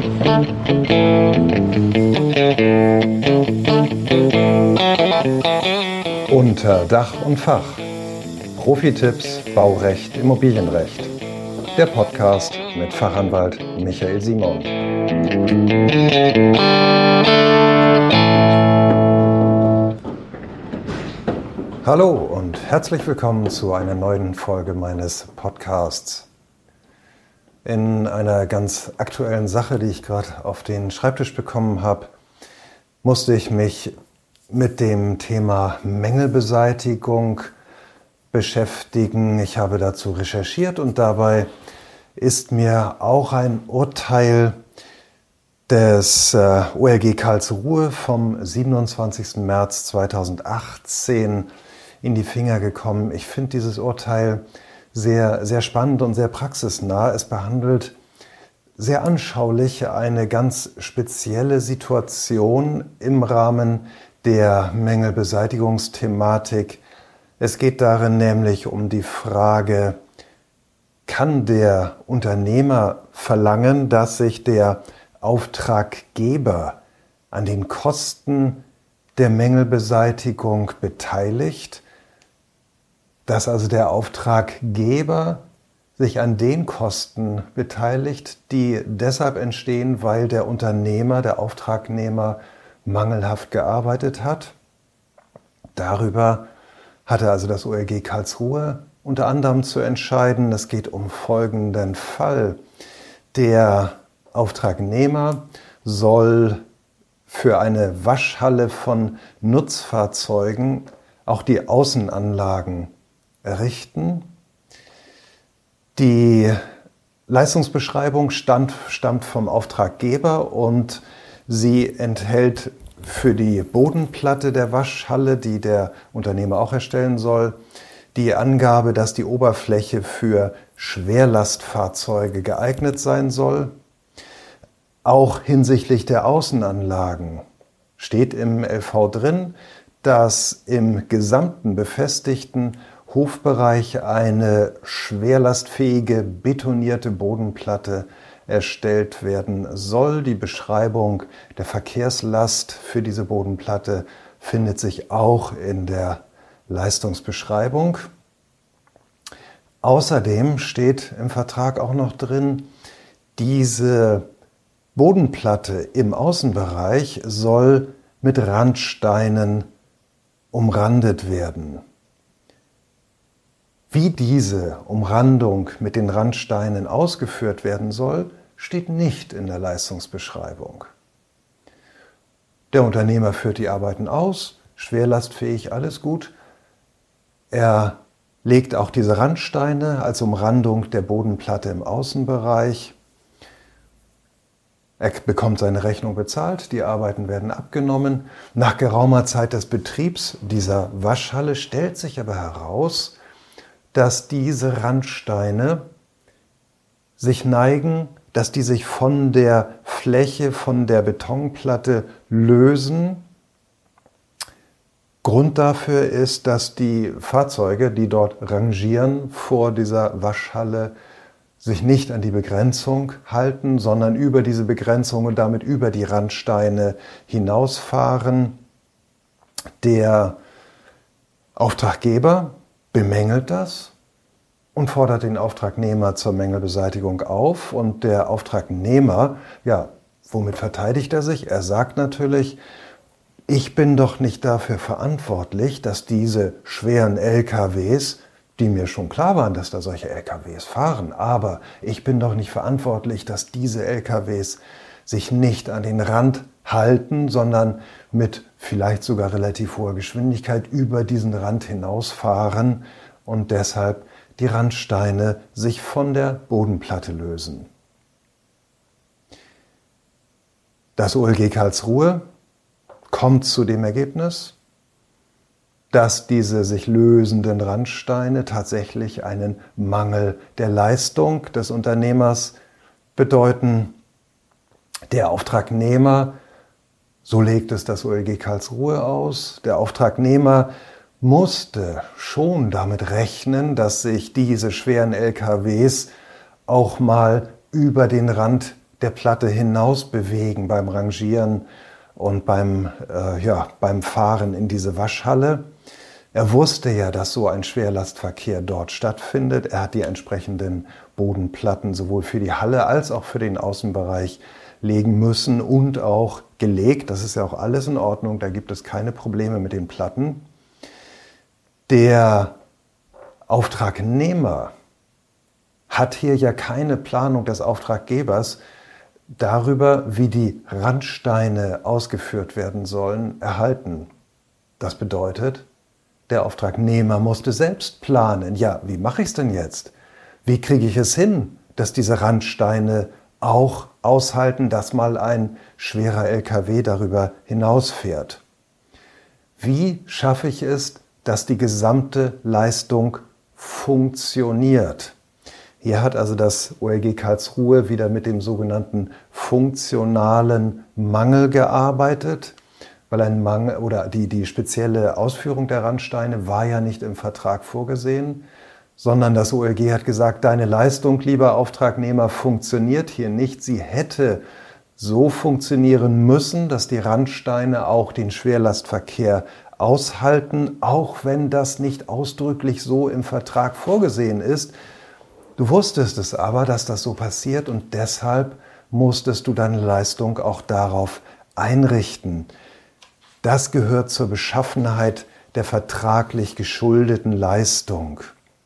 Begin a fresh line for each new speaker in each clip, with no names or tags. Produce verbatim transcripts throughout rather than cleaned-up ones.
Unter Dach und Fach. Profi-Tipps, Baurecht, Immobilienrecht. Der Podcast mit Fachanwalt Michael Simon. Hallo und herzlich willkommen zu einer neuen Folge meines Podcasts. In einer ganz aktuellen Sache, die ich gerade auf den Schreibtisch bekommen habe, musste ich mich mit dem Thema Mängelbeseitigung beschäftigen. Ich habe dazu recherchiert und dabei ist mir auch ein Urteil des äh, O L G Karlsruhe vom siebenundzwanzigsten März zweitausendachtzehn in die Finger gekommen. Ich finde dieses Urteil sehr, sehr spannend und sehr praxisnah. Es behandelt sehr anschaulich eine ganz spezielle Situation im Rahmen der Mängelbeseitigungsthematik. Es geht darin nämlich um die Frage, kann der Unternehmer verlangen, dass sich der Auftraggeber an den Kosten der Mängelbeseitigung beteiligt, dass also der Auftraggeber sich an den Kosten beteiligt, die deshalb entstehen, weil der Unternehmer, der Auftragnehmer mangelhaft gearbeitet hat. Darüber hatte also das O L G Karlsruhe unter anderem zu entscheiden. Es geht um folgenden Fall. Der Auftragnehmer soll für eine Waschhalle von Nutzfahrzeugen auch die Außenanlagen errichten. Die Leistungsbeschreibung stammt, stammt vom Auftraggeber und sie enthält für die Bodenplatte der Waschhalle, die der Unternehmer auch erstellen soll, die Angabe, dass die Oberfläche für Schwerlastfahrzeuge geeignet sein soll. Auch hinsichtlich der Außenanlagen steht im L V drin, dass im gesamten befestigten Hofbereich eine schwerlastfähige betonierte Bodenplatte erstellt werden soll. Die Beschreibung der Verkehrslast für diese Bodenplatte findet sich auch in der Leistungsbeschreibung. Außerdem steht im Vertrag auch noch drin, diese Bodenplatte im Außenbereich soll mit Randsteinen umrandet werden. Wie diese Umrandung mit den Randsteinen ausgeführt werden soll, steht nicht in der Leistungsbeschreibung. Der Unternehmer führt die Arbeiten aus, schwerlastfähig, alles gut. Er legt auch diese Randsteine als Umrandung der Bodenplatte im Außenbereich. Er bekommt seine Rechnung bezahlt, die Arbeiten werden abgenommen. Nach geraumer Zeit des Betriebs dieser Waschhalle stellt sich aber heraus, dass diese Randsteine sich neigen, dass die sich von der Fläche, von der Betonplatte lösen. Grund dafür ist, dass die Fahrzeuge, die dort rangieren vor dieser Waschhalle, sich nicht an die Begrenzung halten, sondern über diese Begrenzung und damit über die Randsteine hinausfahren. Der Auftraggeber bemängelt das und fordert den Auftragnehmer zur Mängelbeseitigung auf. Und der Auftragnehmer, ja, womit verteidigt er sich? Er sagt natürlich, ich bin doch nicht dafür verantwortlich, dass diese schweren L K Ws, die mir schon klar waren, dass da solche L K Ws fahren, aber ich bin doch nicht verantwortlich, dass diese L K Ws sich nicht an den Rand halten, sondern mit vielleicht sogar relativ hoher Geschwindigkeit über diesen Rand hinausfahren und deshalb die Randsteine sich von der Bodenplatte lösen. Das O L G Karlsruhe kommt zu dem Ergebnis, dass diese sich lösenden Randsteine tatsächlich einen Mangel der Leistung des Unternehmers bedeuten. Der Auftragnehmer, so legt es das O L G Karlsruhe aus, der Auftragnehmer musste schon damit rechnen, dass sich diese schweren L K Ws auch mal über den Rand der Platte hinaus bewegen beim Rangieren und beim, äh, ja, beim Fahren in diese Waschhalle. Er wusste ja, dass so ein Schwerlastverkehr dort stattfindet. Er hat die entsprechenden Bodenplatten sowohl für die Halle als auch für den Außenbereich legen müssen und auch gelegt. Das ist ja auch alles in Ordnung, da gibt es keine Probleme mit den Platten. Der Auftragnehmer hat hier ja keine Planung des Auftraggebers darüber, wie die Randsteine ausgeführt werden sollen, erhalten. Das bedeutet, der Auftragnehmer musste selbst planen. Ja, wie mache ich es denn jetzt? Wie kriege ich es hin, dass diese Randsteine auch aushalten, dass mal ein schwerer L K W darüber hinausfährt? Wie schaffe ich es, dass die gesamte Leistung funktioniert? Hier hat also das O L G Karlsruhe wieder mit dem sogenannten funktionalen Mangel gearbeitet, weil ein Mangel oder die, die spezielle Ausführung der Randsteine war ja nicht im Vertrag vorgesehen, sondern das O L G hat gesagt, deine Leistung, lieber Auftragnehmer, funktioniert hier nicht. Sie hätte so funktionieren müssen, dass die Randsteine auch den Schwerlastverkehr aushalten, auch wenn das nicht ausdrücklich so im Vertrag vorgesehen ist. Du wusstest es aber, dass das so passiert und deshalb musstest du deine Leistung auch darauf einrichten. Das gehört zur Beschaffenheit der vertraglich geschuldeten Leistung.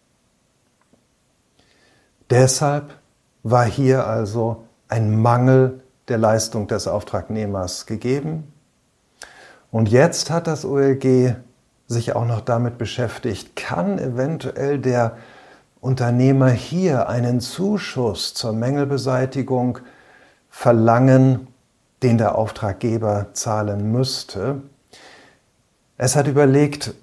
Deshalb war hier also ein Mangel der Leistung des Auftragnehmers gegeben. Und jetzt hat das O L G sich auch noch damit beschäftigt, kann eventuell der Unternehmer hier einen Zuschuss zur Mängelbeseitigung verlangen, den der Auftraggeber zahlen müsste. Es hat überlegt,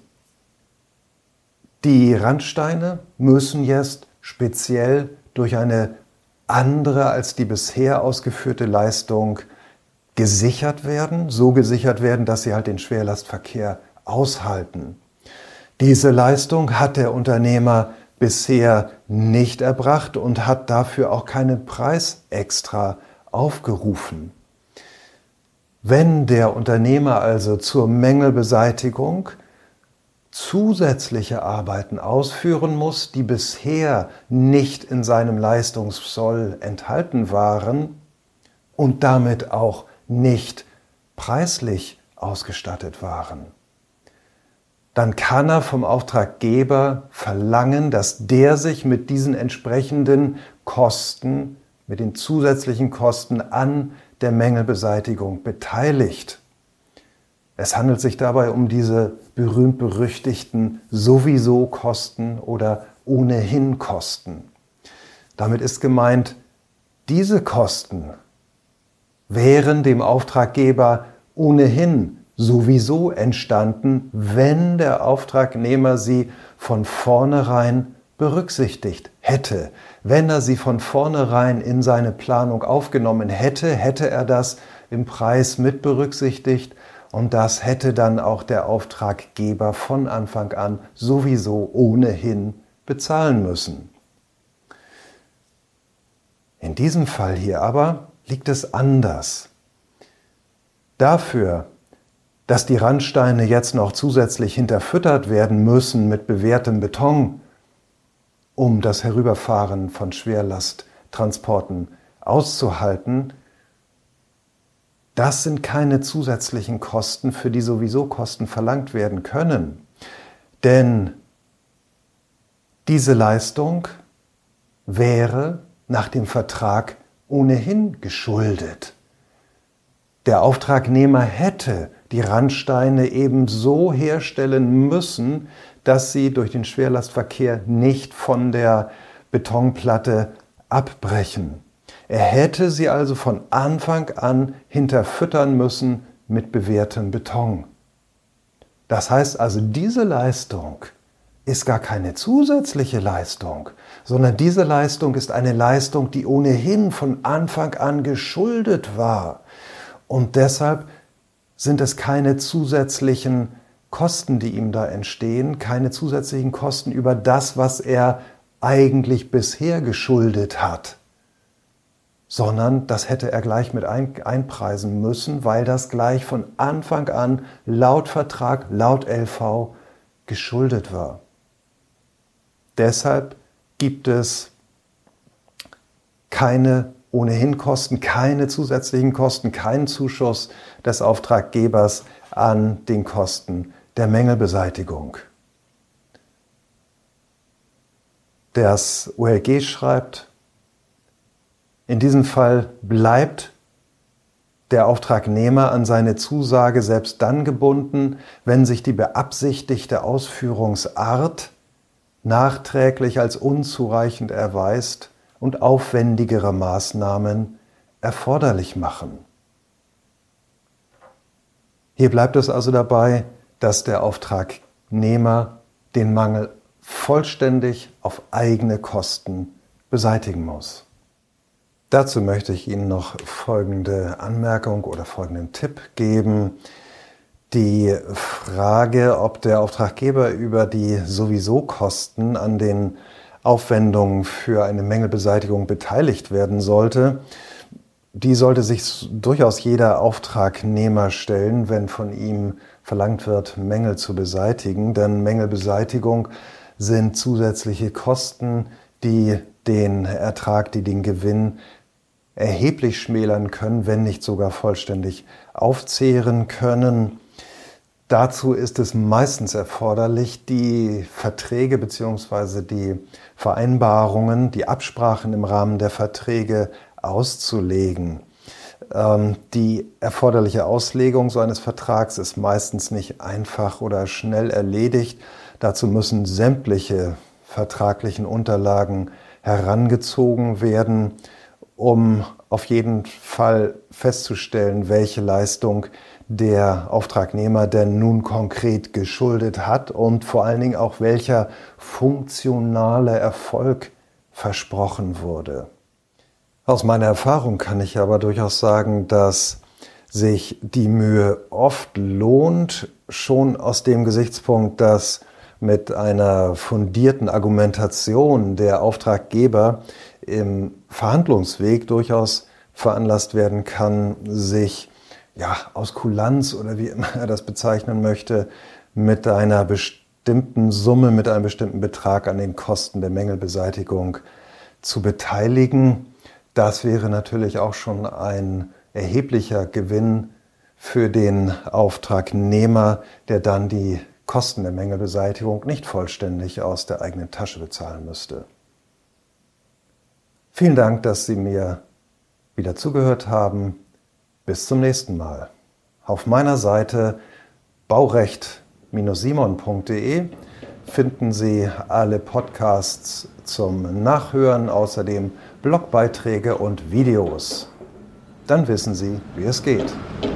die Randsteine müssen jetzt speziell durch eine andere als die bisher ausgeführte Leistung gesichert werden, so gesichert werden, dass sie halt den Schwerlastverkehr aushalten. Diese Leistung hat der Unternehmer bisher nicht erbracht und hat dafür auch keinen Preis extra aufgerufen. Wenn der Unternehmer also zur Mängelbeseitigung zusätzliche Arbeiten ausführen muss, die bisher nicht in seinem Leistungssoll enthalten waren und damit auch nicht preislich ausgestattet waren, dann kann er vom Auftraggeber verlangen, dass der sich mit diesen entsprechenden Kosten, mit den zusätzlichen Kosten an der Mängelbeseitigung beteiligt. Es handelt sich dabei um diese berühmt-berüchtigten Sowieso-Kosten oder Ohnehin-Kosten. Damit ist gemeint, diese Kosten wären dem Auftraggeber ohnehin sowieso entstanden, wenn der Auftragnehmer sie von vornherein berücksichtigt hätte. Wenn er sie von vornherein in seine Planung aufgenommen hätte, hätte er das im Preis mit berücksichtigt und das hätte dann auch der Auftraggeber von Anfang an sowieso ohnehin bezahlen müssen. In diesem Fall hier aber liegt es anders. Dafür, dass die Randsteine jetzt noch zusätzlich hinterfüttert werden müssen mit bewehrtem Beton, um das Herüberfahren von Schwerlasttransporten auszuhalten, das sind keine zusätzlichen Kosten, für die sowieso Kosten verlangt werden können. Denn diese Leistung wäre nach dem Vertrag ohnehin geschuldet. Der Auftragnehmer hätte die Randsteine eben so herstellen müssen, dass sie durch den Schwerlastverkehr nicht von der Betonplatte abbrechen. Er hätte sie also von Anfang an hinterfüttern müssen mit bewehrtem Beton. Das heißt also, diese Leistung ist gar keine zusätzliche Leistung, sondern diese Leistung ist eine Leistung, die ohnehin von Anfang an geschuldet war. Und deshalb sind es keine zusätzlichen Kosten, die ihm da entstehen, keine zusätzlichen Kosten über das, was er eigentlich bisher geschuldet hat, sondern das hätte er gleich mit ein, einpreisen müssen, weil das gleich von Anfang an laut Vertrag, laut L V geschuldet war. Deshalb gibt es keine ohnehin Kosten, keine zusätzlichen Kosten, keinen Zuschuss des Auftraggebers an den Kosten der Mängelbeseitigung. Das O L G schreibt, in diesem Fall bleibt der Auftragnehmer an seine Zusage selbst dann gebunden, wenn sich die beabsichtigte Ausführungsart nachträglich als unzureichend erweist und aufwendigere Maßnahmen erforderlich machen. Hier bleibt es also dabei, dass der Auftragnehmer den Mangel vollständig auf eigene Kosten beseitigen muss. Dazu möchte ich Ihnen noch folgende Anmerkung oder folgenden Tipp geben. Die Frage, ob der Auftraggeber über die sowieso Kosten an den Aufwendungen für eine Mängelbeseitigung beteiligt werden sollte, die sollte sich durchaus jeder Auftragnehmer stellen, wenn von ihm verlangt wird, Mängel zu beseitigen. Denn Mängelbeseitigung sind zusätzliche Kosten, die den Ertrag, die den Gewinn erheblich schmälern können, wenn nicht sogar vollständig aufzehren können. Dazu ist es meistens erforderlich, die Verträge bzw. die Vereinbarungen, die Absprachen im Rahmen der Verträge auszulegen. Ähm, die erforderliche Auslegung so eines Vertrags ist meistens nicht einfach oder schnell erledigt. Dazu müssen sämtliche vertraglichen Unterlagen herangezogen werden, um auf jeden Fall festzustellen, welche Leistung der Auftragnehmer denn nun konkret geschuldet hat und vor allen Dingen auch welcher funktionale Erfolg versprochen wurde. Aus meiner Erfahrung kann ich aber durchaus sagen, dass sich die Mühe oft lohnt, schon aus dem Gesichtspunkt, dass mit einer fundierten Argumentation der Auftraggeber im Verhandlungsweg durchaus veranlasst werden kann, sich ja, aus Kulanz oder wie immer er das bezeichnen möchte, mit einer bestimmten Summe, mit einem bestimmten Betrag an den Kosten der Mängelbeseitigung zu beteiligen. Das wäre natürlich auch schon ein erheblicher Gewinn für den Auftragnehmer, der dann die Kosten der Mängelbeseitigung nicht vollständig aus der eigenen Tasche bezahlen müsste. Vielen Dank, dass Sie mir wieder zugehört haben. Bis zum nächsten Mal. Auf meiner Seite baurecht simon punkt de finden Sie alle Podcasts zum Nachhören, außerdem Blogbeiträge und Videos. Dann wissen Sie, wie es geht.